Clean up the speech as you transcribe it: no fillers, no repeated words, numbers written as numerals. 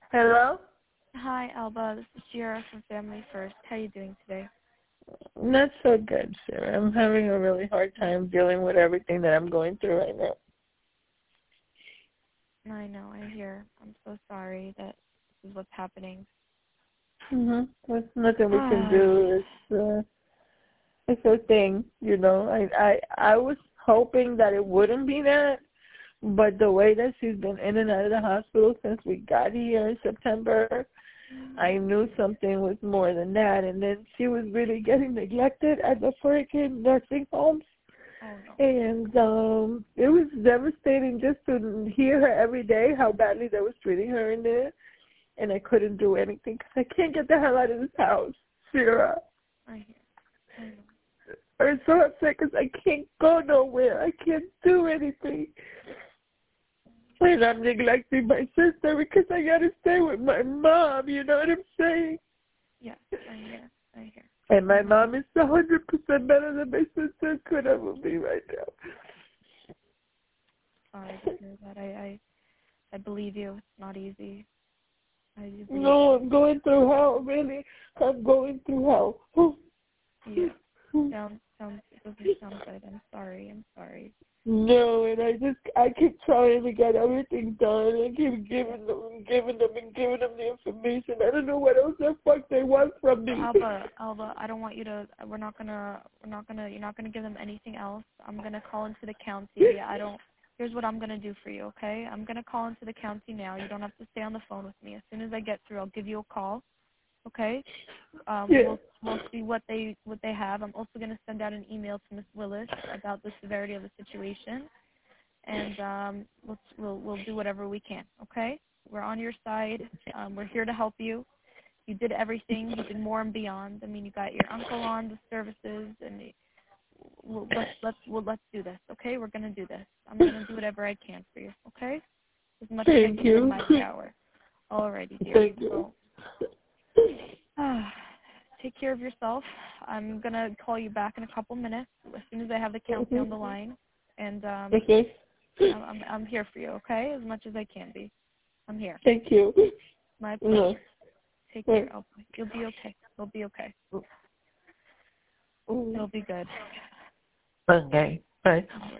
Hello? Hi, Alba. This is Sierra from Family First. How are you doing today? Not so good, sir. I'm having a really hard time dealing with everything that I'm going through right now. I know, I hear. I'm so sorry that this is what's happening. There's nothing we can do. It's a thing, you know. I was hoping that it wouldn't be that, but the way that she's been in and out of the hospital since we got here in September, I knew something was more than that. And then she was really getting neglected at the freaking nursing homes. Oh, no. And it was devastating just to hear her every day how badly they was treating her in there. And I couldn't do anything because I can't get the hell out of this house, Sarah. I hear. I know. I'm so upset because I can't go nowhere. I can't do anything. And I'm neglecting my sister because I got to stay with my mom, you know what I'm saying? Yes, I hear. I hear. And my mom is 100% better than my sister could ever be right now. Sorry to hear that. I believe you. It's not easy. I do believe No, I'm going through hell, really. I'm going through hell. Yeah. It doesn't sound good. I'm sorry. No, and I keep trying to get everything done. I keep giving them the information. I don't know what else the fuck they want from me. Alba, I don't want you to. You're not gonna give them anything else. I'm gonna call into the county. Here's what I'm gonna do for you, okay? I'm gonna call into the county now. You don't have to stay on the phone with me. As soon as I get through, I'll give you a call, okay? Yeah. We'll see what they have. I'm also gonna send out an email to Miss Willis about the severity of the situation, and we'll do whatever we can, okay? We're on your side. We're here to help you. You did everything. You did more and beyond. I mean, you got your uncle on the services, and let's do this, okay? We're gonna do this. I'm gonna do whatever I can for you, okay? As much as I can in my power. Alrighty, dear. Thank you. Take care of yourself. I'm gonna call you back in a couple minutes as soon as I have the county on the line, and Okay. I'm here for you, okay? As much as I can be. I'm here. Thank you. My pleasure. Take care, Alba. You'll be okay. You'll be okay. It'll be good. Okay. Bye.